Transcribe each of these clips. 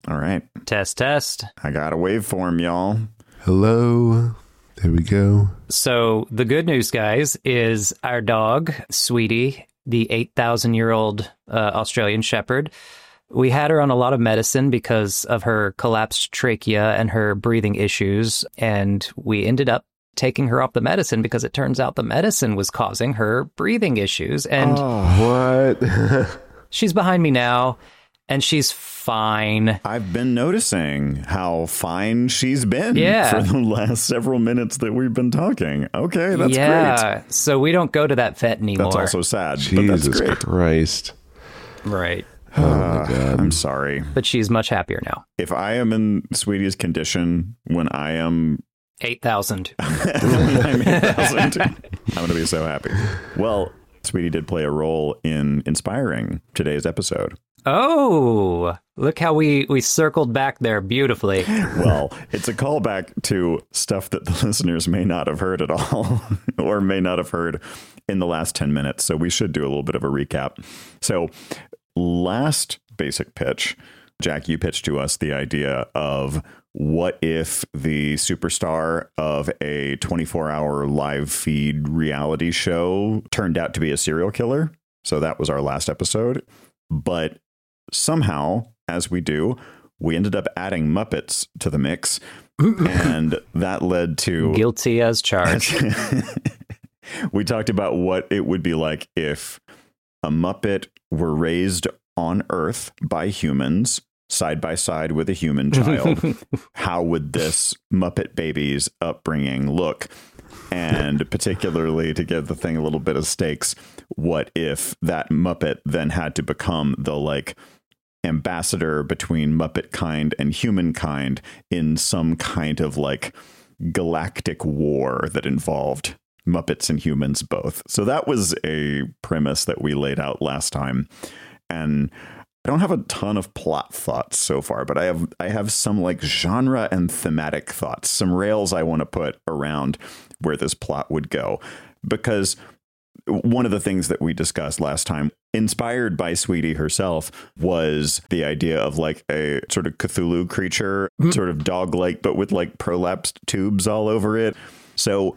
All right. Test. I got a waveform, y'all. Hello. There we go. So the good news, guys, is our dog, Sweetie, the 8,000-year-old Australian Shepherd. We had her on a lot of medicine because of her collapsed trachea and her breathing issues. And we ended up taking her off the medicine because it turns out the medicine was causing her breathing issues. And What? she's behind me now, and she's fine. I've been noticing how fine she's been for the last several minutes that we've been talking. Okay, that's great. So we don't go to that vet anymore. That's also sad, but that's Jesus great. Christ. Right. Oh, my God. I'm sorry. But she's much happier now. If I am in Sweetie's condition when I am 8,000. I'm 8,000, I'm going to be so happy. Well, Sweetie did play a role in inspiring today's episode. Oh, look how we circled back there beautifully. Well, it's a callback to stuff that the listeners may not have heard at all or may not have heard in the last 10 minutes. So we should do a little bit of a recap. So last basic pitch, Jack, you pitched to us the idea of what if the superstar of a 24-hour live feed reality show turned out to be a serial killer? So that was our last episode. But somehow, as we do, we ended up adding Muppets to the mix. And that led to... Guilty as charged. We talked about what it would be like if a Muppet were raised on Earth by humans, side by side with a human child. How would this Muppet baby's upbringing look? And particularly, to give the thing a little bit of stakes, what if that Muppet then had to become the ambassador between Muppet kind and humankind in some kind of galactic war that involved Muppets and humans both? So that was a premise that we laid out last time. And I don't have a ton of plot thoughts so far, but I have some genre and thematic thoughts, some rails I want to put around where this plot would go. Because one of the things that we discussed last time, inspired by Sweetie herself, was the idea of a sort of Cthulhu creature, sort of dog-like, but with prolapsed tubes all over it. So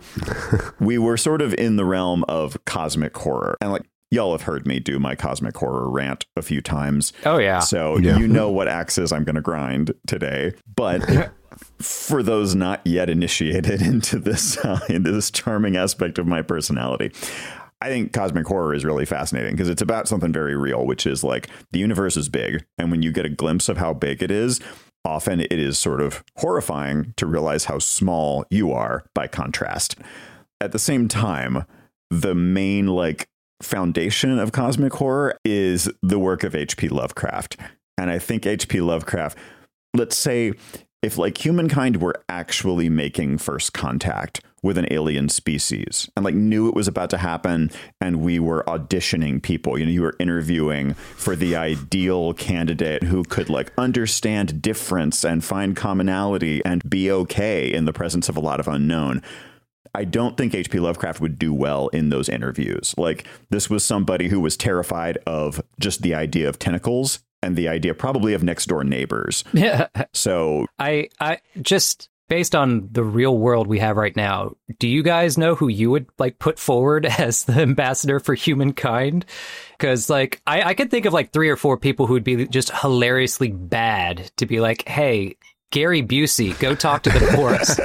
we were sort of in the realm of cosmic horror. And y'all have heard me do my cosmic horror rant a few times. Oh, yeah. So you know what axes I'm going to grind today. But for those not yet initiated into this charming aspect of my personality, I think cosmic horror is really fascinating because it's about something very real, which is the universe is big. And when you get a glimpse of how big it is, often it is sort of horrifying to realize how small you are by contrast. At the same time, the main foundation of cosmic horror is the work of H.P. Lovecraft. And I think H.P. Lovecraft, let's say if humankind were actually making first contact with an alien species and knew it was about to happen, and we were auditioning people, you were interviewing for the ideal candidate who could understand difference and find commonality and be okay in the presence of a lot of unknown. I don't think H.P. Lovecraft would do well in those interviews. This was somebody who was terrified of just the idea of tentacles and the idea probably of next door neighbors. Yeah. So I just based on the real world we have right now, do you guys know who you would put forward as the ambassador for humankind? Because I could think of 3 or 4 people who would be just hilariously bad to be hey, Gary Busey, go talk to the forest.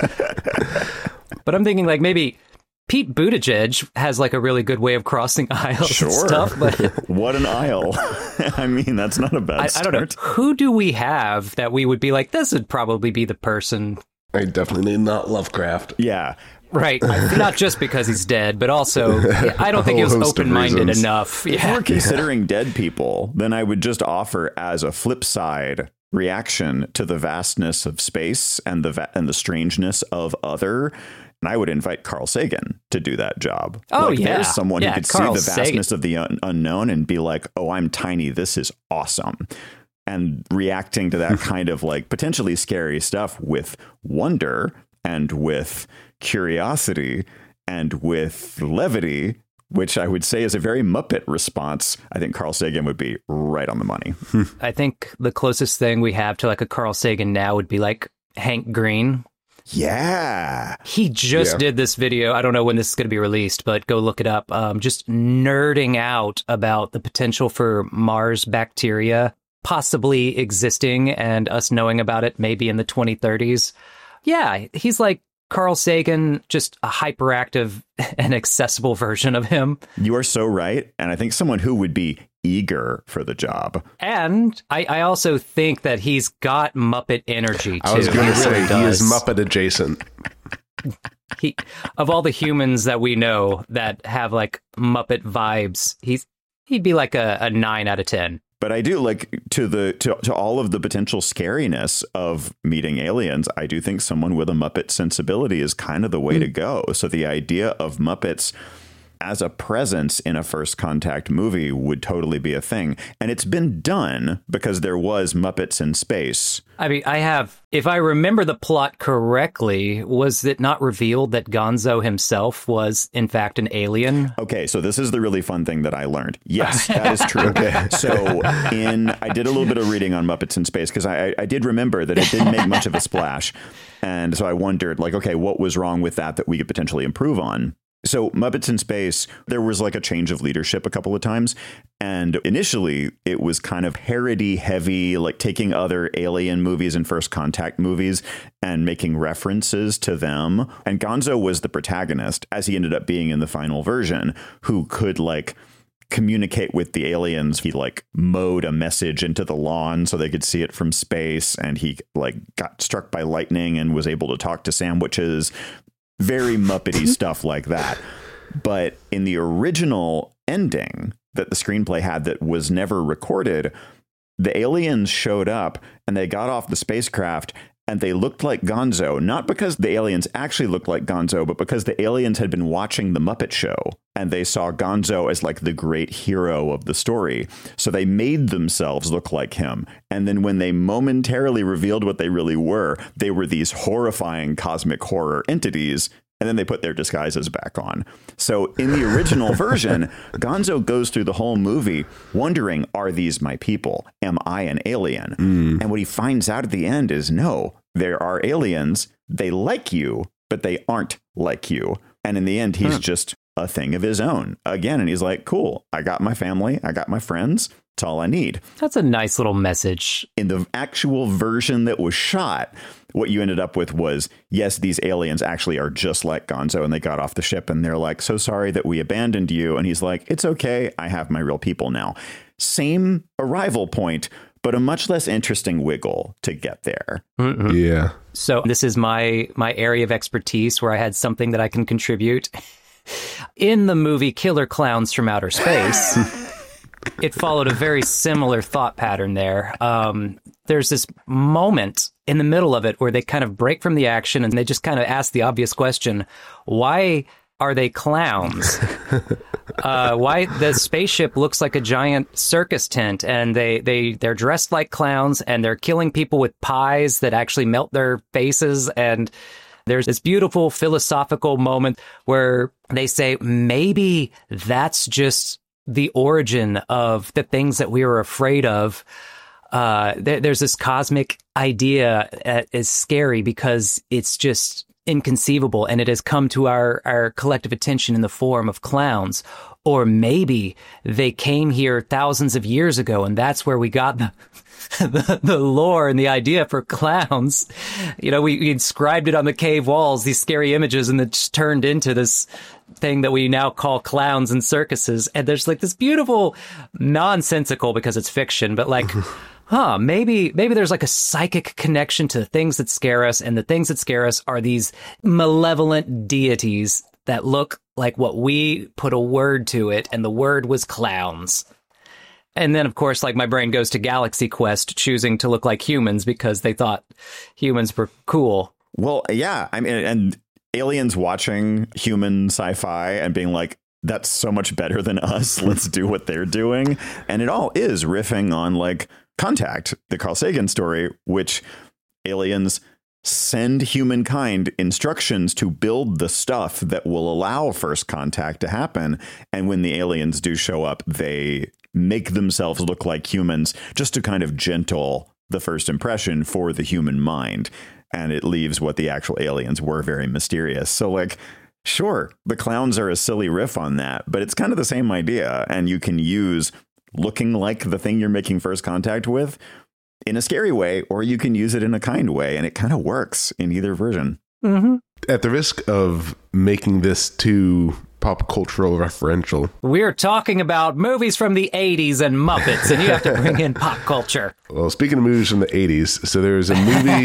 But I'm thinking maybe Pete Buttigieg has a really good way of crossing aisles and stuff. But what an aisle. I mean, that's not a bad start. I don't know. Who do we have that we would be this would probably be the person? I definitely not Lovecraft. Yeah. Right. Not just because he's dead, but also I don't think he was open-minded enough. If we're considering dead people, then I would just offer as a flip side reaction to the vastness of space and the strangeness of other. And I would invite Carl Sagan to do that job. Oh, yeah. There's someone who could Carl see the vastness of the unknown and be oh, I'm tiny. This is awesome. And reacting to that kind of potentially scary stuff with wonder and with curiosity and with levity which I would say is a very Muppet response, I think Carl Sagan would be right on the money. I think the closest thing we have to like a Carl Sagan now would be like Hank Green. Yeah. He just did this video. I don't know when this is going to be released, but go look it up. Just nerding out about the potential for Mars bacteria possibly existing and us knowing about it maybe in the 2030s. Yeah, he's like Carl Sagan, just a hyperactive and accessible version of him. You are so right. And I think someone who would be eager for the job. And I also think that he's got Muppet energy, too. I was going to say, he is does. Muppet adjacent. He, of all the humans that we know that have like Muppet vibes, he'd be like a 9 out of 10. But I do like to all of the potential scariness of meeting aliens. I do think someone with a Muppet sensibility is kind of the way to go. So the idea of Muppets as a presence in a First Contact movie would totally be a thing. And it's been done because there was Muppets in space. I mean, if I remember the plot correctly, was it not revealed that Gonzo himself was, in fact, an alien? Okay, so this is the really fun thing that I learned. Yes, that is true. Okay. So I did a little bit of reading on Muppets in space because I did remember that it didn't make much of a splash. And so I wondered, like, okay, what was wrong with that we could potentially improve on? So Muppets in Space, there was like a change of leadership a couple of times. And initially, it was kind of parody heavy, like taking other alien movies and First Contact movies and making references to them. And Gonzo was the protagonist, as he ended up being in the final version, who could like communicate with the aliens. He like mowed a message into the lawn so they could see it from space. And he like got struck by lightning and was able to talk to sandwiches. Very Muppety stuff like that. But in the original ending that the screenplay had that was never recorded, the aliens showed up and they got off the spacecraft and they looked like Gonzo, not because the aliens actually looked like Gonzo, but because the aliens had been watching the Muppet Show and they saw Gonzo as like the great hero of the story. So they made themselves look like him. And then when they momentarily revealed what they really were, they were these horrifying cosmic horror entities. And then they put their disguises back on. So in the original version, Gonzo goes through the whole movie wondering, are these my people? Am I an alien? And what he finds out at the end is, no, there are aliens. They like you, but they aren't like you. And in the end, he's just a thing of his own again. And he's like, cool, I got my family. I got my friends. That's all I need. That's a nice little message. In the actual version that was shot, what you ended up with was, yes, these aliens actually are just like Gonzo, and they got off the ship and they're like, so sorry that we abandoned you. And he's like, it's okay. I have my real people now. Same arrival point, but a much less interesting wiggle to get there. Yeah. So this is my area of expertise where I had something that I can contribute. In the movie Killer Clowns from Outer Space, it followed a very similar thought pattern there. There's this moment in the middle of it where they kind of break from the action and they just kind of ask the obvious question, why are they clowns? Why the spaceship looks like a giant circus tent and they're dressed like clowns and they're killing people with pies that actually melt their faces. And there's this beautiful philosophical moment where they say, maybe that's just the origin of the things that we were afraid of. There's this cosmic idea that is scary because it's just inconceivable and it has come to our collective attention in the form of clowns. Or maybe they came here thousands of years ago and that's where we got the lore and the idea for clowns. You know, we inscribed it on the cave walls, these scary images, and it just turned into this thing that we now call clowns and circuses. And there's like this beautiful nonsensical, because it's fiction, but like, maybe there's like a psychic connection to the things that scare us. And the things that scare us are these malevolent deities that look like what we put a word to it. And the word was clowns. And then, of course, like my brain goes to Galaxy Quest choosing to look like humans because they thought humans were cool. Well, yeah. I mean, and aliens watching human sci-fi and being like, that's so much better than us. Let's do what they're doing. And it all is riffing on like Contact, the Carl Sagan story, which aliens send humankind instructions to build the stuff that will allow first contact to happen. And when the aliens do show up, they make themselves look like humans just to kind of gentle the first impression for the human mind. And it leaves what the actual aliens were very mysterious. So like, sure, the clowns are a silly riff on that, but it's kind of the same idea. And you can use looking like the thing you're making first contact with in a scary way, or you can use it in a kind way, and it kind of works in either version. Mm-hmm. At the risk of making this too pop cultural referential, We're talking about movies from the 80s and Muppets, and you have to bring in pop culture. well, speaking of movies from the 80s, so there's a movie,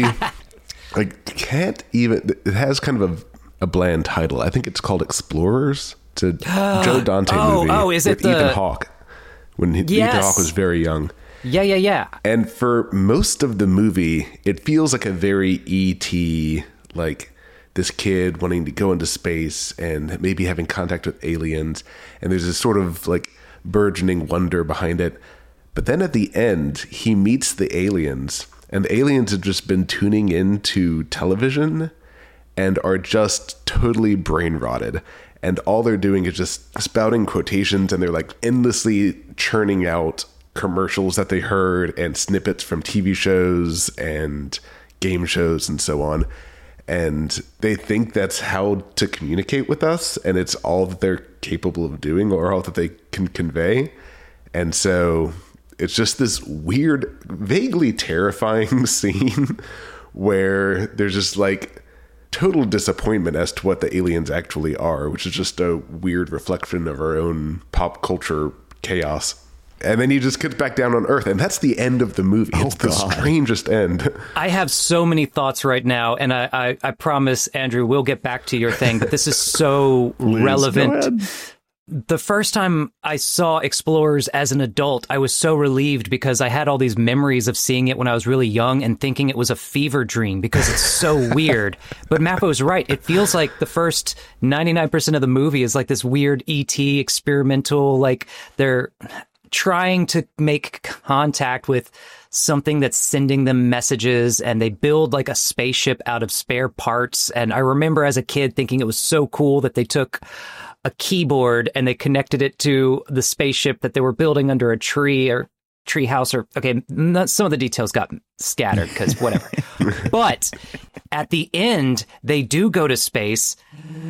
it has kind of a bland title. I think it's called Explorers. It's a Joe Dante movie is with it Ethan Hawke, when Yes. Ethan Hawke was very young. Yeah. And for most of the movie, it feels like a very E.T., like this kid wanting to go into space and maybe having contact with aliens. And there's this sort of like burgeoning wonder behind it. But then at the end, he meets the aliens, and the aliens have just been tuning into television and are just totally brain rotted. And all they're doing is just spouting quotations, and they're like endlessly churning out commercials that they heard and snippets from TV shows and game shows and so on. And they think that's how to communicate with us, and it's all that they're capable of doing or all that they can convey. And so it's just this weird, vaguely terrifying scene where there's just like total disappointment as to what the aliens actually are, which is just a weird reflection of our own pop culture chaos. And then he just gets back down on Earth, and that's the end of the movie. It's the strangest end. I have so many thoughts right now, and I promise, Andrew, we'll get back to your thing, but this is so relevant. The first time I saw Explorers as an adult, I was so relieved because I had all these memories of seeing it when I was really young and thinking it was a fever dream because it's so weird. But Mappa was right. It feels like the first 99% of the movie is like this weird E.T. experimental, like they're trying to make contact with something that's sending them messages, and they build like a spaceship out of spare parts. And I remember as a kid thinking it was so cool that they took a keyboard and they connected it to the spaceship that they were building under a tree or tree house, or some of the details got scattered because whatever. But at the end, they do go to space,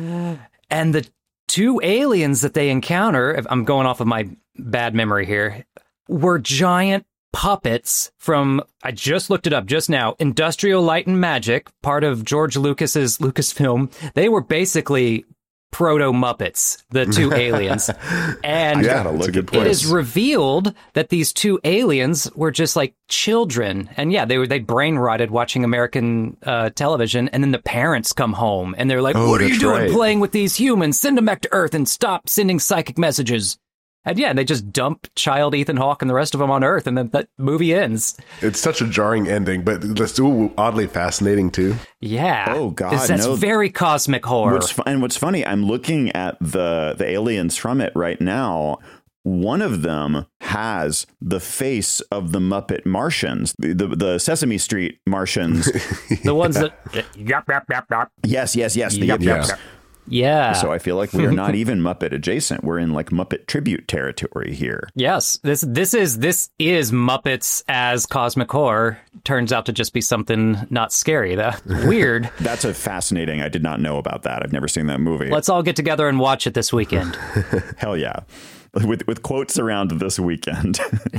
and the two aliens that they encounter, if I'm going off of my bad memory here, were giant puppets from, I just looked it up just now, Industrial Light and Magic, part of George Lucas's Lucasfilm. They were basically proto-Muppets, the two aliens. And that's a good point. It is revealed that these two aliens were just like children. And yeah, they brain rotted watching American television. And then the parents come home and they're like, what are you doing playing with these humans? Send them back to Earth and stop sending psychic messages. And yeah, they just dump child Ethan Hawke and the rest of them on Earth, and then that movie ends. It's such a jarring ending, but it's still oddly fascinating too. Yeah. Oh God, that's very cosmic horror. What's funny, I'm looking at the aliens from it right now. One of them has the face of the Muppet Martians, the Sesame Street Martians. The ones that yap. Yes, the yep. Yeah. So I feel like we are not even Muppet adjacent. We're in like Muppet tribute territory here. Yes. This is Muppets as cosmic horror. Turns out to just be something not scary. Weird. That's a fascinating. I did not know about that. I've never seen that movie. Let's all get together and watch it this weekend. Hell yeah. With quotes around this weekend,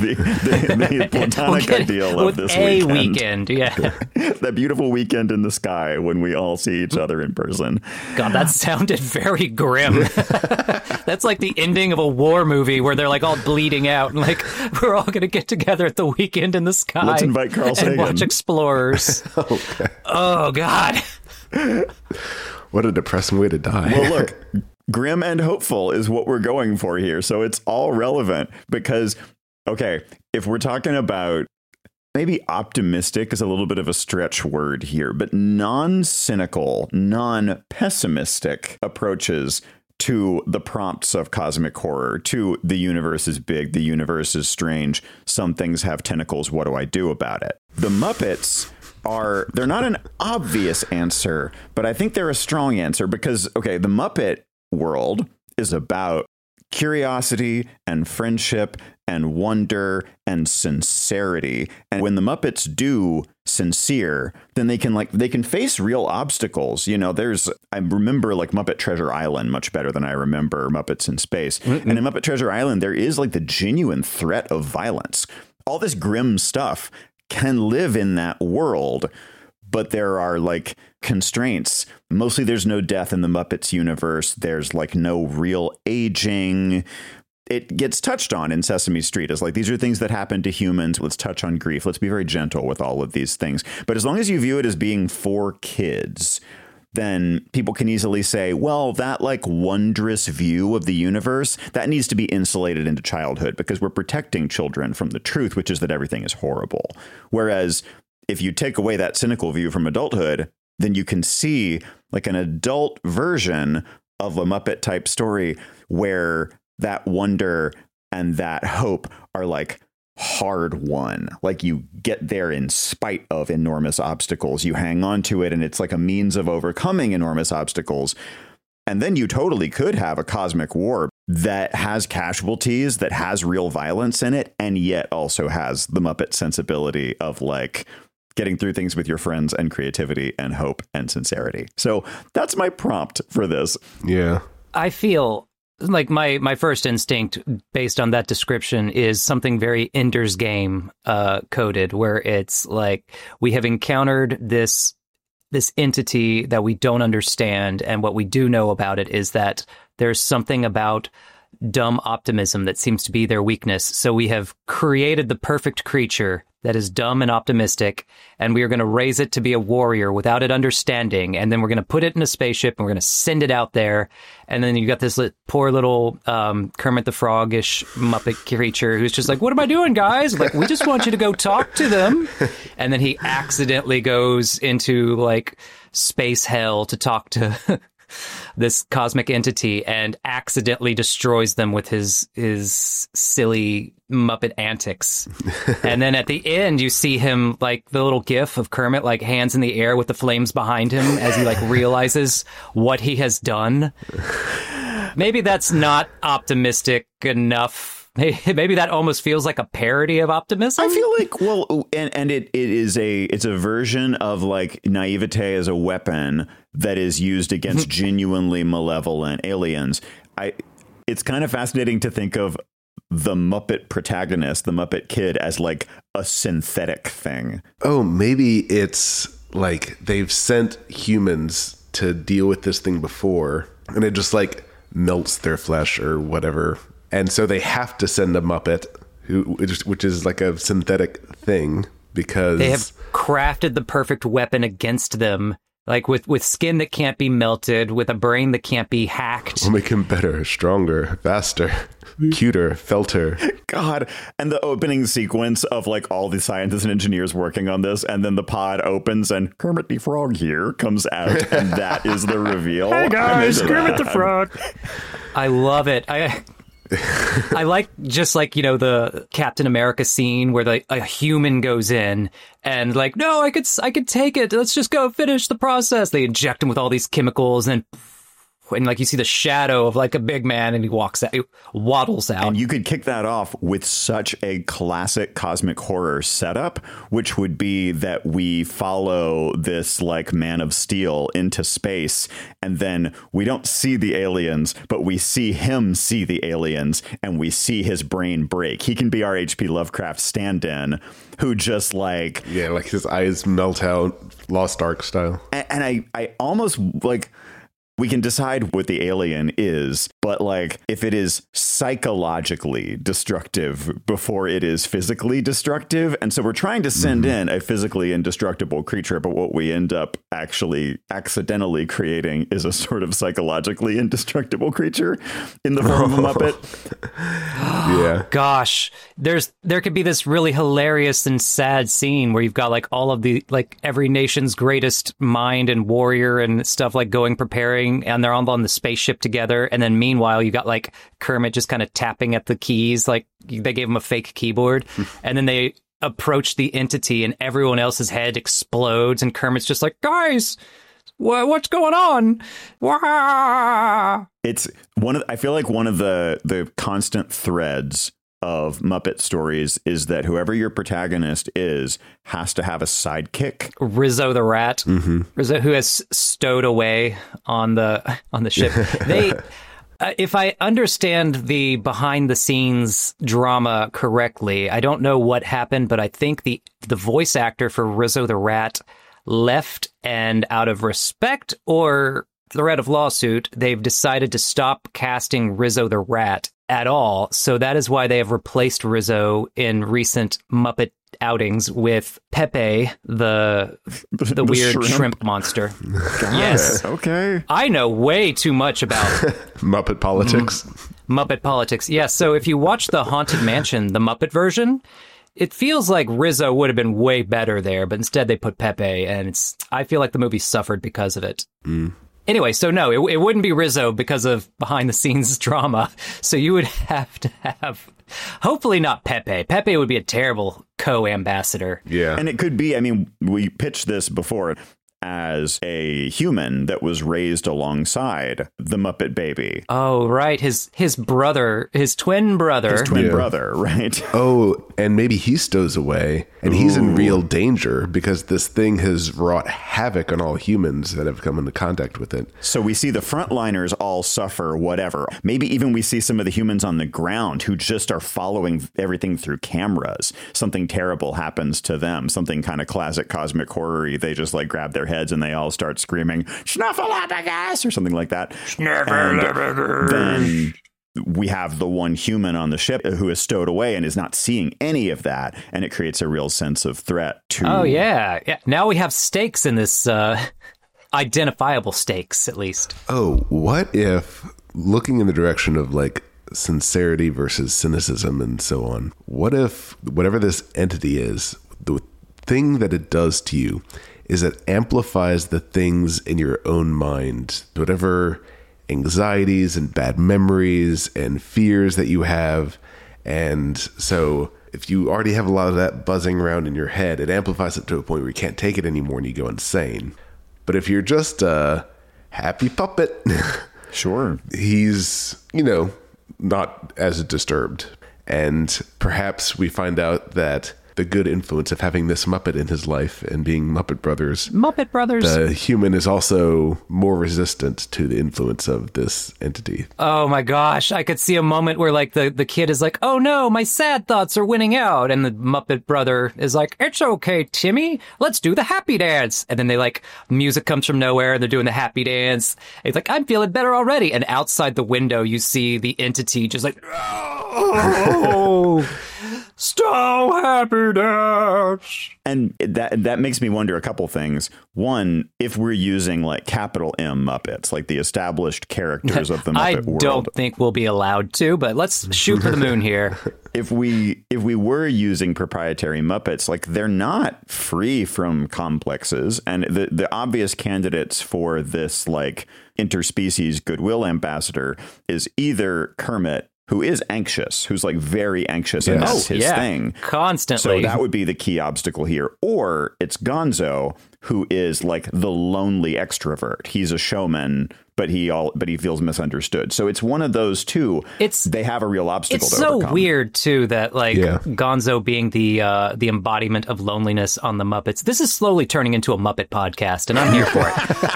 the platonic ideal of this weekend. Yeah. That beautiful weekend in the sky when we all see each other in person. God, that sounded very grim. That's like the ending of a war movie where they're like all bleeding out and like, we're all going to get together at the weekend in the sky. Let's invite Carl Sagan. And watch Explorers. Okay. Oh, God. What a depressing way to die. Well, look. Grim and hopeful is what we're going for here. So it's all relevant because, okay, if we're talking about maybe optimistic is a little bit of a stretch word here, but non-cynical, non-pessimistic approaches to the prompts of cosmic horror, to the universe is big, the universe is strange, some things have tentacles, what do I do about it? The Muppets they're not an obvious answer, but I think they're a strong answer because, okay, the Muppet world is about curiosity and friendship and wonder and sincerity. And when the Muppets do sincere, then they can face real obstacles. You know, I remember like Muppet Treasure Island much better than I remember Muppets in Space. Mm-hmm. And in Muppet Treasure Island, there is like the genuine threat of violence. All this grim stuff can live in that world, but there are like constraints. Mostly there's no death in the Muppets universe. There's like no real aging. It gets touched on in Sesame Street as like, these are things that happen to humans. Let's touch on grief. Let's be very gentle with all of these things. But as long as you view it as being for kids, then people can easily say, well, that like wondrous view of the universe, that needs to be insulated into childhood because we're protecting children from the truth, which is that everything is horrible. Whereas if you take away that cynical view from adulthood, then you can see like an adult version of a Muppet type story where that wonder and that hope are like hard won. Like you get there in spite of enormous obstacles. You hang on to it and it's like a means of overcoming enormous obstacles. And then you totally could have a cosmic war that has casualties, that has real violence in it, and yet also has the Muppet sensibility of like getting through things with your friends and creativity and hope and sincerity. So that's my prompt for this. Yeah. I feel like my first instinct based on that description is something very Ender's Game coded, where it's like we have encountered this entity that we don't understand. And what we do know about it is that there's something about dumb optimism that seems to be their weakness. So we have created the perfect creature that is dumb and optimistic, and we are going to raise it to be a warrior without it understanding, and then we're going to put it in a spaceship, and we're going to send it out there, and then you got this poor little Kermit the Frog-ish Muppet creature who's just like, what am I doing, guys? Like, we just want you to go talk to them. And then he accidentally goes into, like, space hell to talk to this cosmic entity and accidentally destroys them with his silly Muppet antics. And then at the end, you see him, like, the little gif of Kermit, like, hands in the air with the flames behind him as he, like, realizes what he has done. Maybe that's not optimistic enough. Maybe that almost feels like a parody of optimism. I feel like, well, and it's a version of like naivete as a weapon that is used against genuinely malevolent aliens. It's kind of fascinating to think of the Muppet protagonist, the Muppet Kid, as like a synthetic thing. Oh, maybe it's like they've sent humans to deal with this thing before, and it just like melts their flesh or whatever. And so they have to send a Muppet, which is like a synthetic thing, because they have crafted the perfect weapon against them, like with skin that can't be melted, with a brain that can't be hacked. We'll make him better, stronger, faster, cuter, felter. God. And the opening sequence of like all the scientists and engineers working on this, and then the pod opens and Kermit the Frog here comes out, and that is the reveal. Hey guys, Kermit the Frog. I love it. I like, just like, you know, the Captain America scene where a human goes in and like, no, I could take it. Let's just go finish the process. They inject him with all these chemicals and like you see the shadow of like a big man and he waddles out. And you could kick that off with such a classic cosmic horror setup, which would be that we follow this like Man of Steel into space, and then we don't see the aliens, but we see him see the aliens, and we see his brain break. He can be our H.P. Lovecraft stand-in who just like... Yeah, like his eyes melt out, Lost Ark style. And I almost like... We can decide what the alien is, but like if it is psychologically destructive before it is physically destructive. And so we're trying to send in a physically indestructible creature, but what we end up actually accidentally creating is a sort of psychologically indestructible creature in the form of a Muppet. Yeah. Gosh, there could be this really hilarious and sad scene where you've got like all of the, like every nation's greatest mind and warrior and stuff like preparing, and they're all on the spaceship together, and then meanwhile you got like Kermit just kind of tapping at the keys, like they gave him a fake keyboard, and then they approach the entity and everyone else's head explodes and Kermit's just like, guys, what's going on? Wah! It's I feel like one of the constant threads of Muppet stories is that whoever your protagonist is has to have a sidekick. Rizzo the rat, Rizzo, who has stowed away on the ship. They, if I understand the behind the scenes drama correctly, I don't know what happened, but I think the voice actor for Rizzo the rat left, and out of respect or threat of lawsuit, they've decided to stop casting Rizzo the rat at all. So that is why they have replaced Rizzo in recent Muppet outings with Pepe, the weird shrimp monster. Yes. Okay. I know way too much about Muppet politics. Muppet politics. Yes. So if you watch the Haunted Mansion, the Muppet version, it feels like Rizzo would have been way better there, but instead they put Pepe, and I feel like the movie suffered because of it. Anyway, so no, it wouldn't be Rizzo because of behind-the-scenes drama. So you would have to have, hopefully not Pepe. Pepe would be a terrible co-ambassador. Yeah. And it could be, I mean, we pitched this before as a human that was raised alongside the Muppet Baby. Oh, right. His brother, his twin brother. His twin brother, right? Oh, and maybe he stows away and he's in real danger because this thing has wrought havoc on all humans that have come into contact with it. So we see the frontliners all suffer whatever. Maybe even we see some of the humans on the ground who just are following everything through cameras. Something terrible happens to them. Something kind of classic cosmic horror-y. They just like grab their heads and they all start screaming, Snuffleupagus, or something like that. Snuffleupagus. Then we have the one human on the ship who is stowed away and is not seeing any of that. And it creates a real sense of threat to... Oh, yeah. Now we have stakes in this, identifiable stakes, at least. Oh, what if, looking in the direction of like sincerity versus cynicism and so on, what if whatever this entity is, the thing that it does to you is it amplifies the things in your own mind, whatever anxieties and bad memories and fears that you have. And so if you already have a lot of that buzzing around in your head, it amplifies it to a point where you can't take it anymore and you go insane. But if you're just a happy puppet, sure, he's, not as disturbed. And perhaps we find out that the good influence of having this Muppet in his life and being Muppet Brothers. The human is also more resistant to the influence of this entity. Oh my gosh. I could see a moment where like the kid is like, oh no, my sad thoughts are winning out. And the Muppet brother is like, it's okay, Timmy. Let's do the happy dance. And then they like, music comes from nowhere and they're doing the happy dance. It's like, I'm feeling better already. And outside the window, you see the entity just like, oh, so happy dance. And that makes me wonder a couple things. One, if we're using like capital M Muppets, like the established characters of the Muppet world. I don't think we'll be allowed to, but let's shoot for the moon here. If we were using proprietary Muppets, like they're not free from complexes. And the obvious candidates for this like interspecies goodwill ambassador is either Kermit, who is anxious, who's like very anxious, and that's his thing. Constantly. So that would be the key obstacle here. Or it's Gonzo, who is like the lonely extrovert. He's a showman, but he feels misunderstood. So it's one of those two. They have a real obstacle to overcome. It's so weird too that like Gonzo being the embodiment of loneliness on the Muppets. This is slowly turning into a Muppet podcast, and I'm here for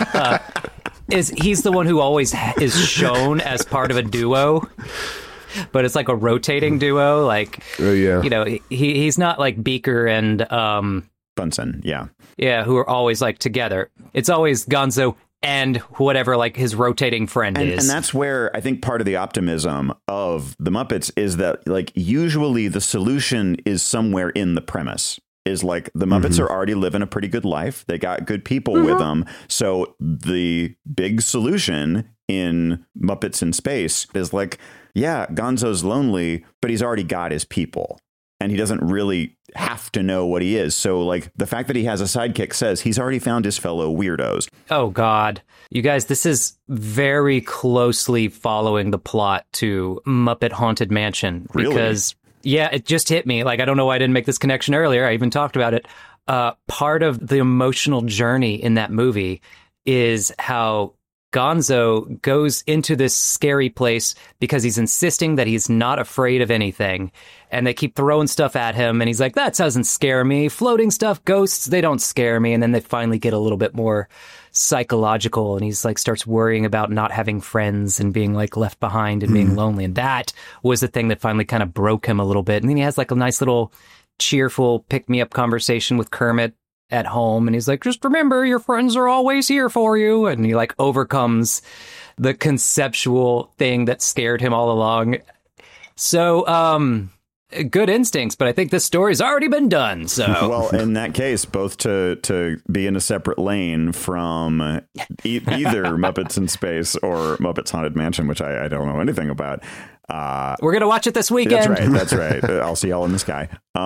it. He's the one who always is shown as part of a duo. But it's like a rotating duo, like, he's not like Beaker and Bunsen, who are always like together. It's always Gonzo and whatever like his rotating friend is. And that's where I think part of the optimism of the Muppets is that like usually the solution is somewhere in the premise. Is like the Muppets are already living a pretty good life. They got good people with them. So the big solution in Muppets in Space is like, yeah, Gonzo's lonely, but he's already got his people and he doesn't really have to know what he is. So like the fact that he has a sidekick says he's already found his fellow weirdos. Oh, God. You guys, this is very closely following the plot to Muppet Haunted Mansion. Really? Because Yeah, it just hit me. Like, I don't know why I didn't make this connection earlier. I even talked about it. Part of the emotional journey in that movie is how Gonzo goes into this scary place because he's insisting that he's not afraid of anything. And they keep throwing stuff at him. And he's like, that doesn't scare me. Floating stuff, ghosts, they don't scare me. And then they finally get a little bit more psychological. And he's like, starts worrying about not having friends and being like left behind and being lonely. And that was the thing that finally kind of broke him a little bit. And then he has like a nice little cheerful pick-me-up conversation with Kermit at home, and he's like, just remember, your friends are always here for you, and he like overcomes the conceptual thing that scared him all along. So good instincts, but I think this story's already been done. So well, in that case, both to be in a separate lane from either Muppets in Space or Muppets Haunted Mansion, which I don't know anything about. We're gonna watch it this weekend. That's right. I'll see y'all in the sky.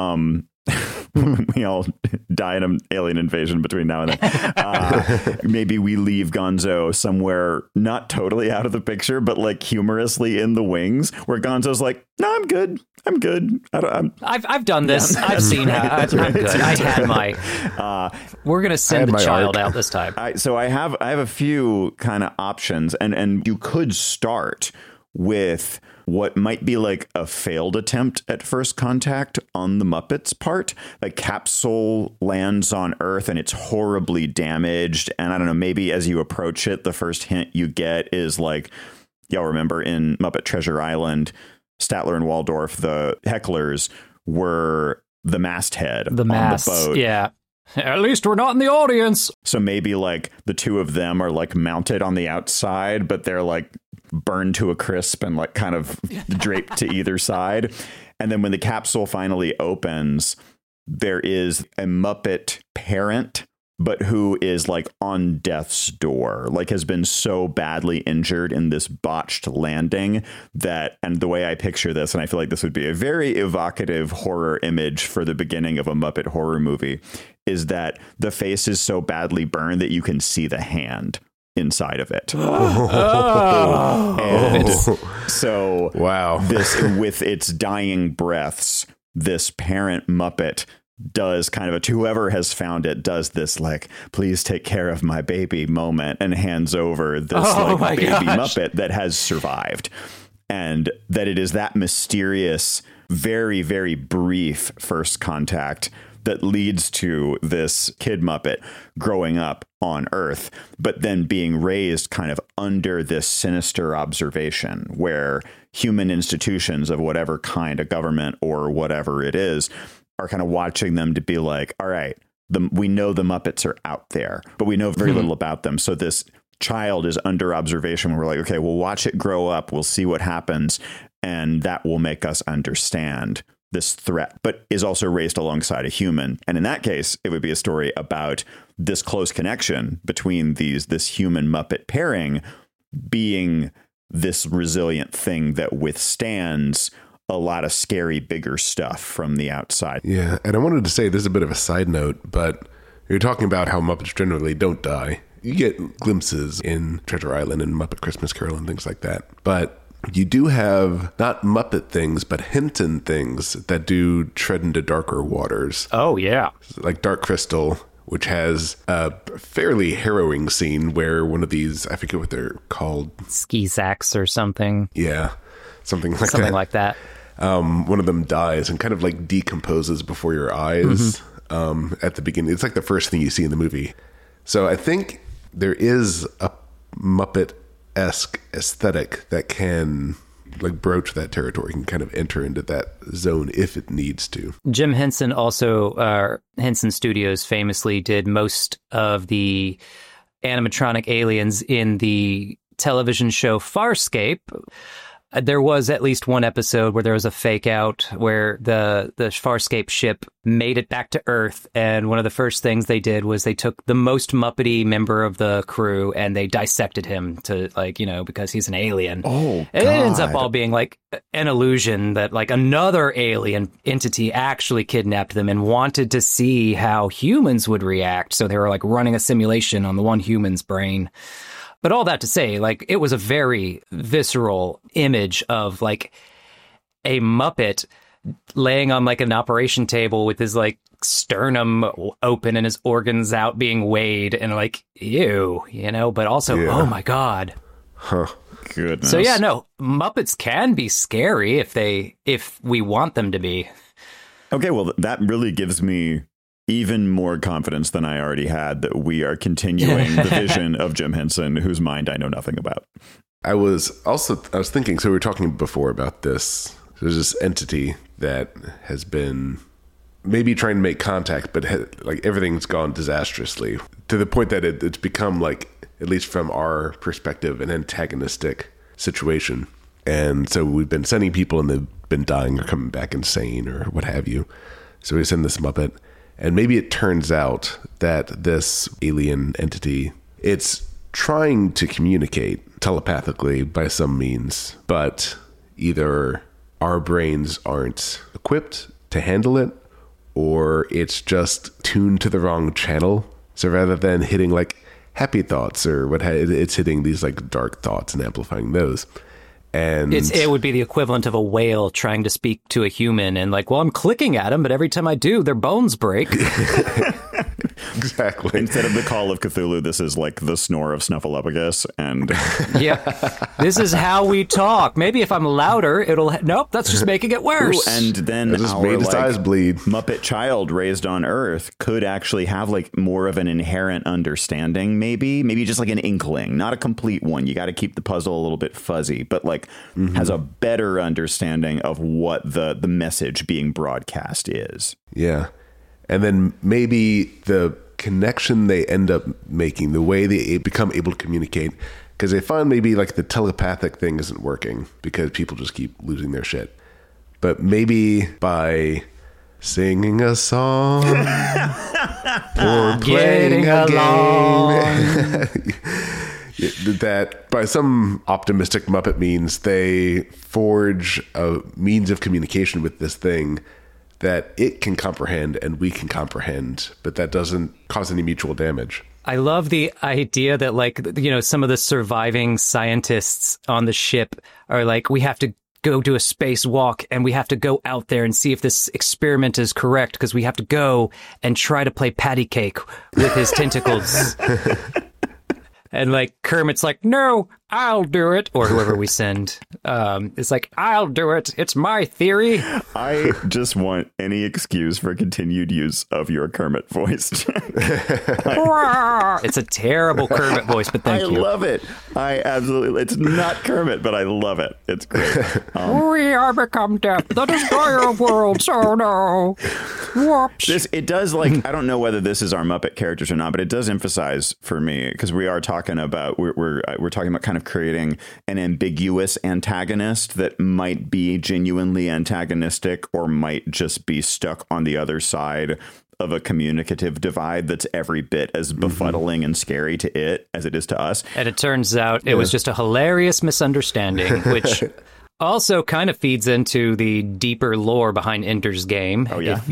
We all die in an alien invasion between now and then. Maybe we leave Gonzo somewhere not totally out of the picture, but like humorously in the wings, where Gonzo's like, "No, I'm good. I've done this. Yeah, I've seen it. I'm good. I had my. We're gonna send the child out this time. So I have a few kind of options, and you could start with what might be like a failed attempt at first contact on the Muppets' part. The capsule lands on Earth and it's horribly damaged. And I don't know, maybe as you approach it, the first hint you get is like, y'all remember in Muppet Treasure Island, Statler and Waldorf, the hecklers were the masthead on the boat. Yeah. At least we're not in the audience. So maybe like the two of them are like mounted on the outside, but they're like burned to a crisp and like kind of draped to either side. And then when the capsule finally opens, there is a Muppet parent, but who is like on death's door, like has been so badly injured in this botched landing that, and the way I picture this, and I feel like this would be a very evocative horror image for the beginning of a Muppet horror movie, is that the face is so badly burned that you can see the hand inside of it. And so wow. This, with its dying breaths, this parent Muppet does kind of a, to whoever has found it, does this like, please take care of my baby moment, and hands over this baby Muppet that has survived. And that it is that mysterious, very, very brief first contact that leads to this kid Muppet growing up on Earth, but then being raised kind of under this sinister observation where human institutions of whatever kind, a government or whatever it is, are kind of watching them to be like, all right, we know the Muppets are out there, but we know very little about them. So this child is under observation. We're like, okay, we'll watch it grow up. We'll see what happens. And that will make us understand this threat, but is also raised alongside a human. And in that case, it would be a story about this close connection between this human Muppet pairing being this resilient thing that withstands a lot of scary, bigger stuff from the outside. Yeah. And I wanted to say, this is a bit of a side note, but you're talking about how Muppets generally don't die. You get glimpses in Treasure Island and Muppet Christmas Carol and things like that. But you do have not Muppet things, but Hinton things that do tread into darker waters. Oh, yeah. Like Dark Crystal, which has a fairly harrowing scene where one of these, I forget what they're called. Ski sacks or something. Yeah, something like that. Something like that. One of them dies and kind of like decomposes before your eyes at the beginning. It's like the first thing you see in the movie. So I think there is a Muppet-esque aesthetic that can like broach that territory, can kind of enter into that zone if it needs to. Jim Henson also, Henson Studios famously did most of the animatronic aliens in the television show Farscape. There was at least one episode where there was a fake out where the Farscape ship made it back to Earth. And one of the first things they did was they took the most Muppety member of the crew and they dissected him to because he's an alien. Oh, and it ends up all being like an illusion that like another alien entity actually kidnapped them and wanted to see how humans would react. So they were like running a simulation on the one human's brain. But all that to say, like, it was a very visceral image of, like, a Muppet laying on like an operation table with his like sternum open and his organs out being weighed, and like, ew, but also, oh my God. Huh. Goodness. So yeah, no, Muppets can be scary if we want them to be. Okay, well, that really gives me even more confidence than I already had that we are continuing the vision of Jim Henson, whose mind I know nothing about. I was thinking, so we were talking before about this. There's this entity that has been maybe trying to make contact, but like everything's gone disastrously to the point that it's become like, at least from our perspective, an antagonistic situation. And so we've been sending people and they've been dying or coming back insane or what have you. So we send this Muppet, and maybe it turns out that this alien entity, it's trying to communicate telepathically by some means, but either our brains aren't equipped to handle it, or it's just tuned to the wrong channel. So rather than hitting like happy thoughts or it's hitting these like dark thoughts and amplifying those. And it would be the equivalent of a whale trying to speak to a human and like, well, I'm clicking at them, but every time I do, their bones break. Exactly. Instead of the call of Cthulhu, this is like the snore of Snuffleupagus. And yeah, this is how we talk. Maybe if I'm louder, nope, that's just making it worse. Ooh, and then it just made his eyes bleed. Muppet child raised on Earth could actually have like more of an inherent understanding, maybe just like an inkling, not a complete one. You got to keep the puzzle a little bit fuzzy, but like has a better understanding of what the message being broadcast is. Yeah. And then maybe the connection they end up making, the way they become able to communicate, because they find maybe like the telepathic thing isn't working because people just keep losing their shit. But maybe by singing a song or playing a game, that by some optimistic Muppet means they forge a means of communication with this thing that it can comprehend and we can comprehend, but that doesn't cause any mutual damage. I love the idea that, like, some of the surviving scientists on the ship are like, we have to go do a spacewalk and we have to go out there and see if this experiment is correct because we have to go and try to play patty cake with his tentacles. And like Kermit's like, no, I'll do it. Or whoever we send is like, I'll do it. It's my theory. I just want any excuse for continued use of your Kermit voice. It's a terrible Kermit voice, but thank you. I love it. I absolutely, it's not Kermit, but I love it. It's great. We are become death, the destroyer of worlds. Oh no. Whoops. It does, like, I don't know whether this is our Muppet characters or not, but it does emphasize for me, because we are talking about, we're talking about kind of creating an ambiguous antagonist that might be genuinely antagonistic or might just be stuck on the other side of a communicative divide that's every bit as befuddling and scary to it as it is to us. And it turns out it was just a hilarious misunderstanding, which also kind of feeds into the deeper lore behind Ender's Game. Oh, yeah.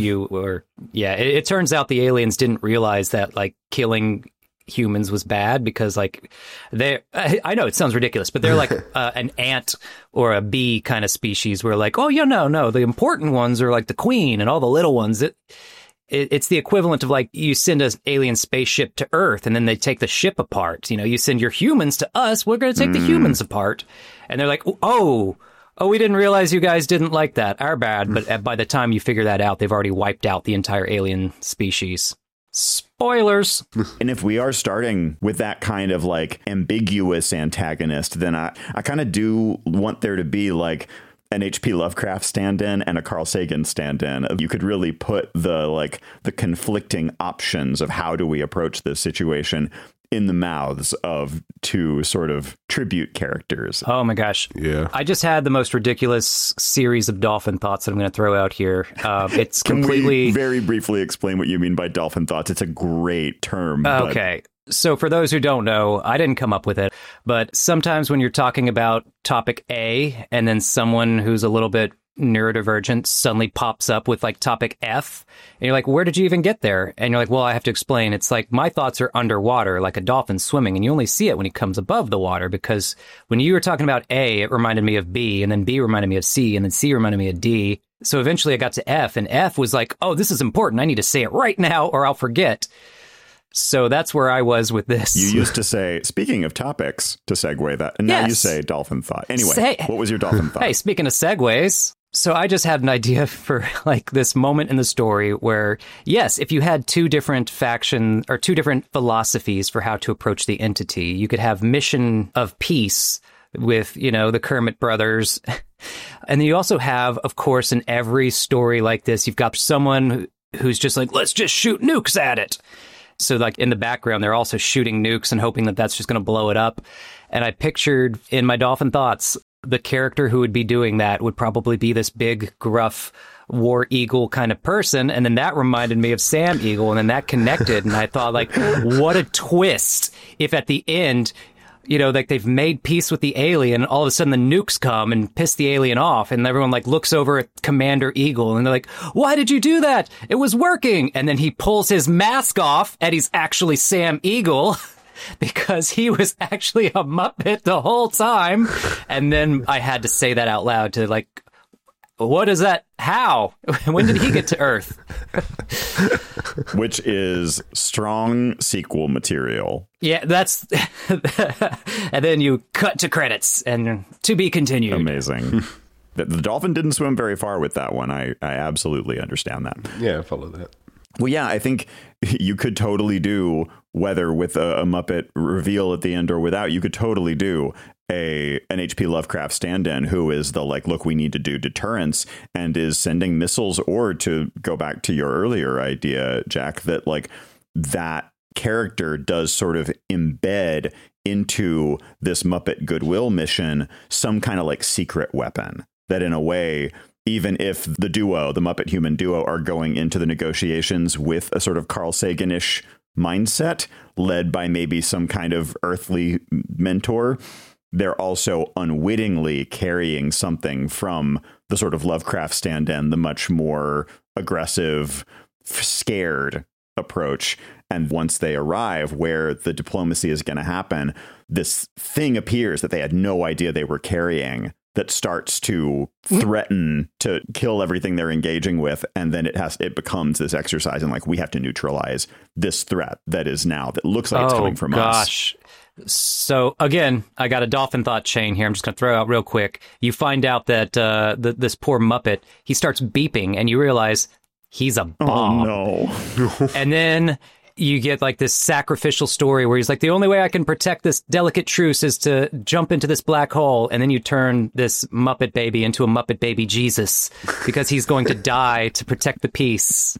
It turns out the aliens didn't realize that, like, killing humans was bad because, like, I know it sounds ridiculous, but they're like an ant or a bee kind of species where, like, oh, yeah, no, the important ones are like the queen and all the little ones. It's the equivalent of, like, you send an alien spaceship to Earth and then they take the ship apart. You send your humans to us, we're going to take the humans apart. And they're like, oh, we didn't realize you guys didn't like that. Our bad. But by the time you figure that out, they've already wiped out the entire alien species. Spoilers. And if we are starting with that kind of, like, ambiguous antagonist, then I kind of do want there to be, like, an H.P. Lovecraft stand-in and a Carl Sagan stand-in. You could really put the conflicting options of how do we approach this situation in the mouths of two sort of tribute characters. Oh my gosh. Yeah. I just had the most ridiculous series of dolphin thoughts that I'm going to throw out here. It's completely... Can we very briefly explain what you mean by dolphin thoughts? It's a great term. Okay. So for those who don't know, I didn't come up with it, but sometimes when you're talking about topic A and then someone who's a little bit neurodivergent suddenly pops up with, like, topic F, and you're like, where did you even get there? And you're like, well, I have to explain. It's like my thoughts are underwater, like a dolphin swimming, and you only see it when he comes above the water, because when you were talking about A, it reminded me of B, and then B reminded me of C, and then C reminded me of D. So eventually I got to F, and F was like, oh, this is important. I need to say it right now or I'll forget. So that's where I was with this. You used to say, speaking of topics, to segue that, and now you say dolphin thought. Anyway, what was your dolphin thought? Hey, speaking of segues, so I just had an idea for like this moment in the story where, yes, if you had two different factions or two different philosophies for how to approach the entity, you could have mission of peace with, you know, the Kermit brothers. And then you also have, of course, in every story like this, you've got someone who's just like, let's just shoot nukes at it. So like in the background, they're also shooting nukes and hoping that that's just going to blow it up. And I pictured in my dolphin thoughts, the character who would be doing that would probably be this big, gruff war eagle kind of person. And then that reminded me of Sam Eagle. And then that connected. And I thought, like, what a twist if at the end, you know, like they've made peace with the alien and all of a sudden the nukes come and piss the alien off. And everyone like looks over at Commander Eagle and they're like, why did you do that? It was working. And then he pulls his mask off and he's actually Sam Eagle because he was actually a Muppet the whole time. And then I had to say that out loud to like, what is that? How? When did he get to Earth? Which is strong sequel material. Yeah, that's... And then you cut to credits and to be continued. Amazing. The dolphin didn't swim very far with that one. I absolutely understand that. Yeah, I follow that. Well, yeah, I think you could totally do, whether with a Muppet reveal at the end or without, you could totally do an H.P. Lovecraft stand-in who is the like, look, we need to do deterrence and is sending missiles, or to go back to your earlier idea, Jack, that like that character does sort of embed into this Muppet goodwill mission some kind of like secret weapon that in a way, even if the duo, the Muppet human duo, are going into the negotiations with a sort of Carl Sagan-ish mindset led by maybe some kind of earthly mentor, they're also unwittingly carrying something from the sort of Lovecraft stand-in, the much more aggressive, scared approach. And once they arrive where the diplomacy is going to happen, this thing appears that they had no idea they were carrying that starts to threaten to kill everything they're engaging with. And then it becomes this exercise in like, we have to neutralize this threat that is now, that looks like it's coming from us. So again, I got a dolphin thought chain here. I'm just going to throw out real quick. You find out that this poor Muppet, he starts beeping and you realize he's a bomb. Oh, no. And then you get like this sacrificial story where he's like, the only way I can protect this delicate truce is to jump into this black hole. And then you turn this Muppet baby into a Muppet baby Jesus because he's going to die to protect the peace.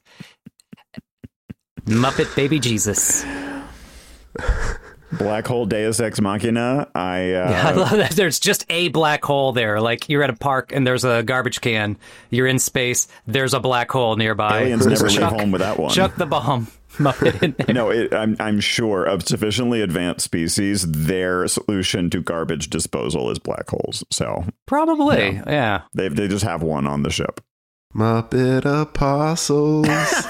Muppet baby Jesus. Black hole Deus Ex Machina. I love that. There's just a black hole there. Like you're at a park and there's a garbage can. You're in space. There's a black hole nearby. Aliens never leave home with that one. Chuck the bomb Muppet in there. No, I'm sure of sufficiently advanced species, their solution to garbage disposal is black holes. So probably, yeah. They just have one on the ship. Muppet Apostles.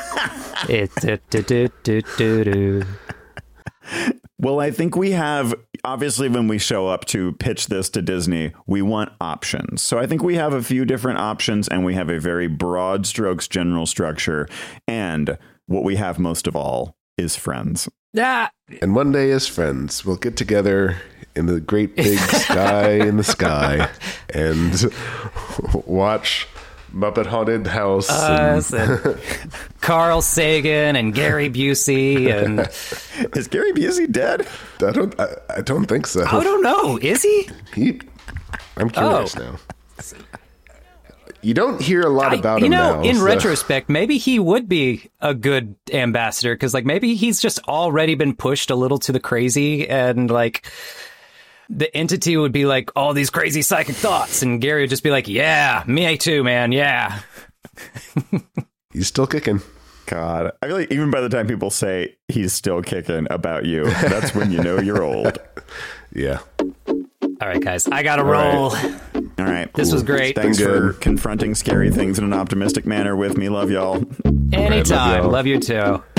Well, I think we have, obviously, when we show up to pitch this to Disney, we want options. So I think we have a few different options, and we have a very broad strokes general structure. And what we have most of all is friends. Yeah. And one day as friends, we'll get together in the great big sky in the sky and watch Muppet Haunted House. And Carl Sagan and Gary Busey. And is Gary Busey dead? I don't think so. I don't know. Is he? I'm curious now. You don't hear a lot about him now. In retrospect, maybe he would be a good ambassador because, like, maybe he's just already been pushed a little to the crazy, and like the entity would be like all these crazy psychic thoughts, and Gary would just be like, "Yeah, me too, man. Yeah." He's still kicking. God, I feel like even by the time people say he's still kicking about you, that's when you know you're old. Yeah. All right, guys, I gotta roll. All right. This was great. Thanks for confronting scary things in an optimistic manner with me. Love y'all. Anytime. Love you too.